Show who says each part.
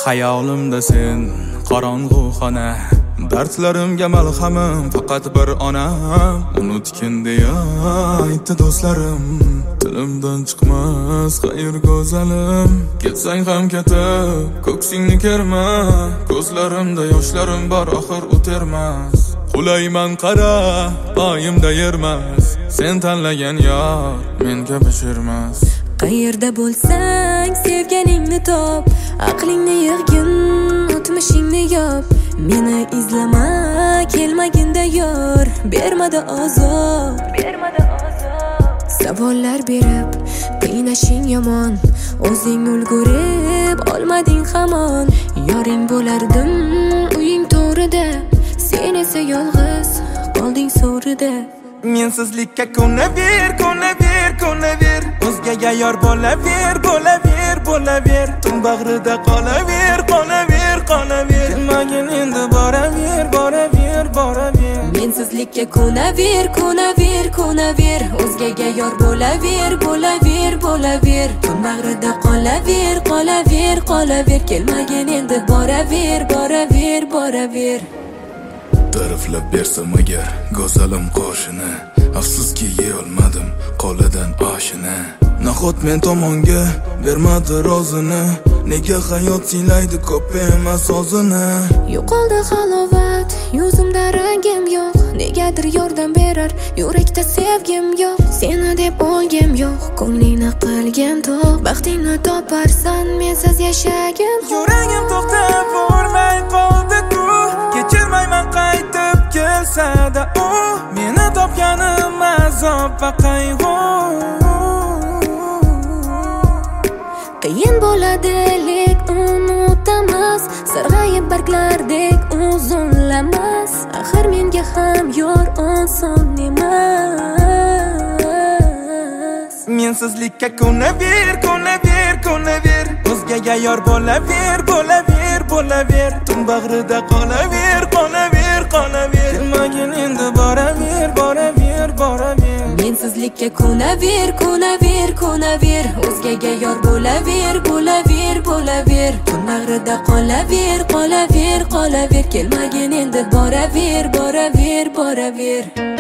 Speaker 1: Hayolimda sen qorong'u xona, dardlarimga malhamim faqat bir onam. Unutgin deya aytdi do'stlarim, tilimdan chiqmas xayr go'zalim. Ketsang ham ketib ko'ksingni kerma, ko'zlarimda yoshlarim bor axir o'termas. Qulayman qara, oyimda yermas, sen tanlagan yor menga bishirmas.
Speaker 2: Qayerda bo'lsang sevganingni top, aqlingni yig'gin, o'tmishingni yop. Meni izlama, kelmaginda yor, bermadi azob. Savollar berib qiynashing yomon, o'zing ulgurib olmading hamon. Yoring bo'lardim uying to'rida, sen esa yolg'iz qolding so'rida.
Speaker 3: Mensizlikka ko'naver, o'zgaga yor bo'laver, tun bag'rida qolaver. Kelmagin endi boraver.
Speaker 2: Mensizlikka ko'naver, o'zgaga yor bo'laver. Tun bag'rida qolaver. Kelmagin endi boraver.
Speaker 1: Tariflab bersam agar go'zalim qo'shini, afsuski yeyolmadim qo'lidan oshini. Nahot men tomonga bermadi rozini, nega hayot siylaydi ko'p emas o'zini.
Speaker 2: Yo'qoldi halovat, yuzimda rangim yo'q, negadir yordam berar yurakda sevgim yo'q. Seni deb olgim yo'q, ko'nglingni qilgin to'q, baxtingni toparsan mensiz yashagim.
Speaker 3: Yuragim to'xtab bo'lmay qoldi-ku, kechirmayman qaytib kelsa-da u. Meni topganim azob va qayg'u.
Speaker 2: Qiyin bo'ladi lek unutamas, sarg'ayib barglardek uzunlamas. Axir menga ham yor oson emas.
Speaker 3: Mensizlikka ko'naver, o'zgaga yor bo'laver, tun bag'rida qolaver. Kelmagin endi boraver.
Speaker 2: Mensizlikka ko'naver, o'zgaga yor bo'laver. Tun bag'rida qolaver. Kelmagin endi boraver.